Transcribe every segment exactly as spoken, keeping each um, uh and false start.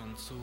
концу.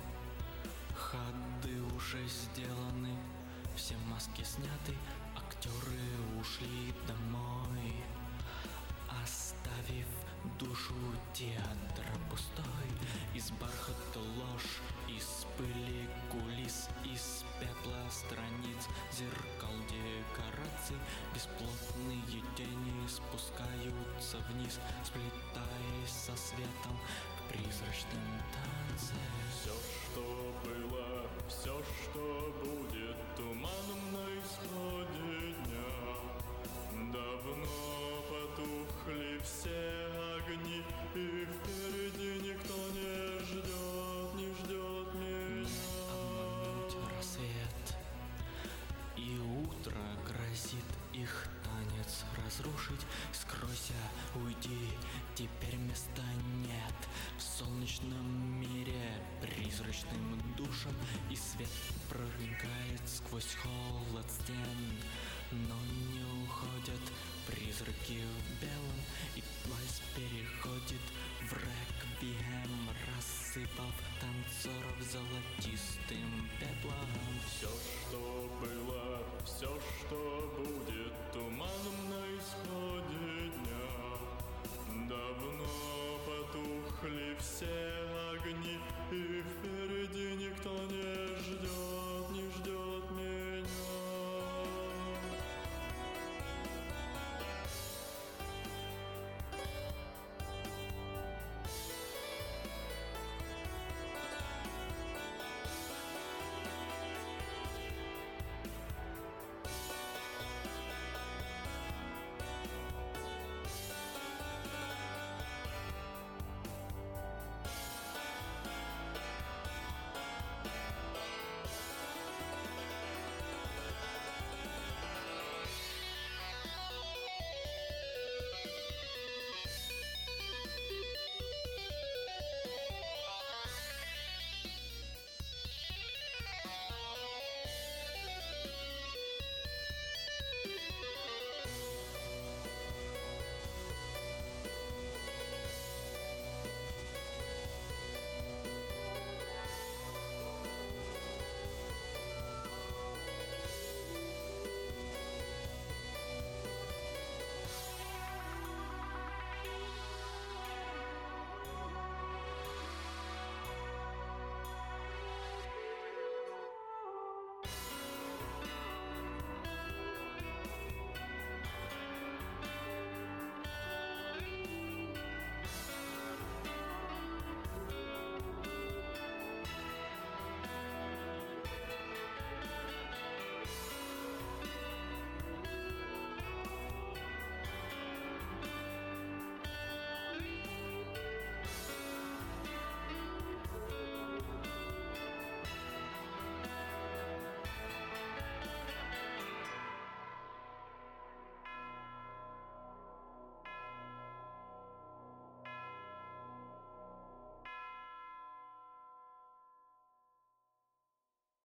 Ходы уже сделаны, все маски сняты, актеры ушли домой, оставив душу театра пустой. Из бархата ложь, из пыли кулис, из пепла страниц, зеркал декораций, бесплотные тени спускаются вниз, сплетаясь со светом в призрачном танце. Все, что было, все, что будет, туманом на исходе дня. Давно потухли все огни, и впереди никто не ждет, не ждет меня. Обмануть рассвет, и утро грозит их танец разрушить. Скройся, уйди, теперь места нет в солнечном мире призрачным душам, и свет проникает сквозь холод стен, но не уходят призраки в белом, и вальс переходит в реквием, рассыпав танцоров золотистым пеплом.